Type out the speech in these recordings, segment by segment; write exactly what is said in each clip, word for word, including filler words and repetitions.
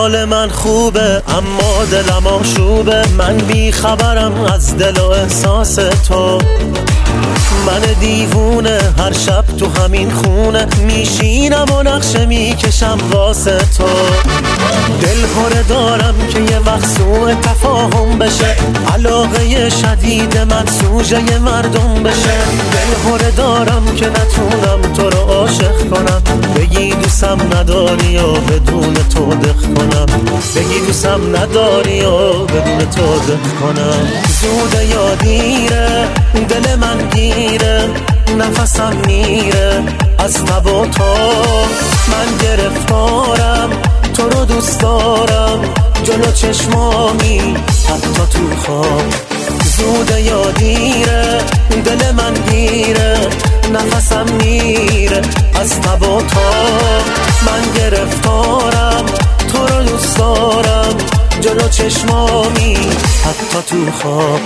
حال من خوبه اما دلم آشوبه. من بی خبرم از دل و احساس تو، من دیوونه هر شب تو همین خونه میشینم و نقشه میکشم واسه تو. دل هره دارم که یه وقت سوء تفاهم بشه، علاقه شدید من سوژه مردم بشه. دل هره دارم که نتونم تو رو عاشق کنم، بگی دوستم نداری و بدون تو دق کنم، بگی دوستم نداری و بدون تو دق کنم. زوده یا دیره دل من گیره، نفسم میره از تب و تو. من گرفتارم تو رو دوست دارم، جلو چشمامی حتی تو خواب. زوده یا دیره دل من گیره، نفسم میره از تب و تو. من گرفتارم تو رو دوست دارم، جلو چشمامی حتی تو خواب.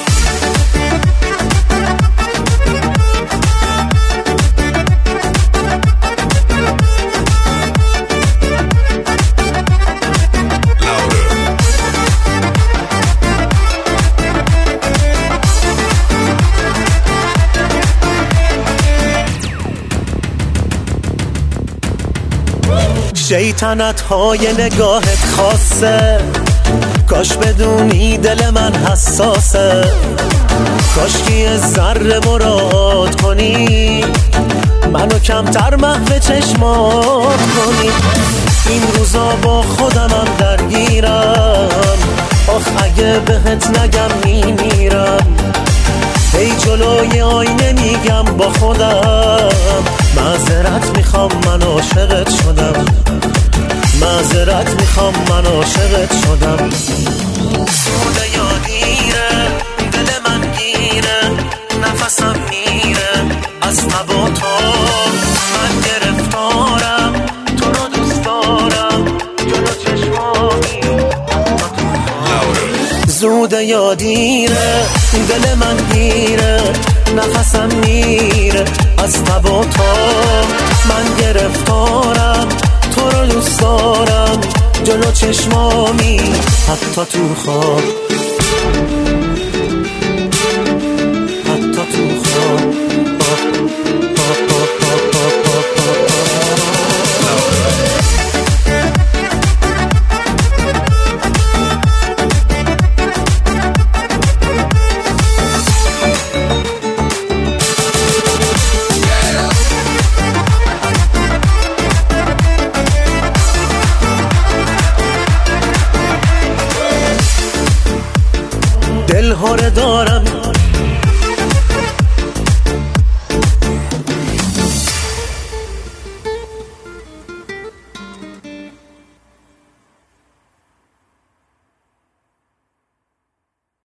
شیطنت های نگاهت خاصه، کاش بدونی دل من حساسه. کاش که یه ذره مراد کنی، منو کمتر محو چشمات کنی. این روزا با خودمم درگیرم، آخ اگه بهت نگم میمیرم. هی جلوی آینه میگم با خودم، معذرت میخوام من عاشقت شدم، معذرت میخوام من عاشقت شدم. سوده یا دیره دل من گیره، نفسم میره از تب و تو. من گرفتارم تو رو دوست دارم، جلو چشمامی. زوده یا دیره دل من گیره، نفسم میره از تب و تو. من گرفتارم تو رو دوست دارم، جلو چشمامی حتی تو خواب، حتی تو خواب. دل هره دارم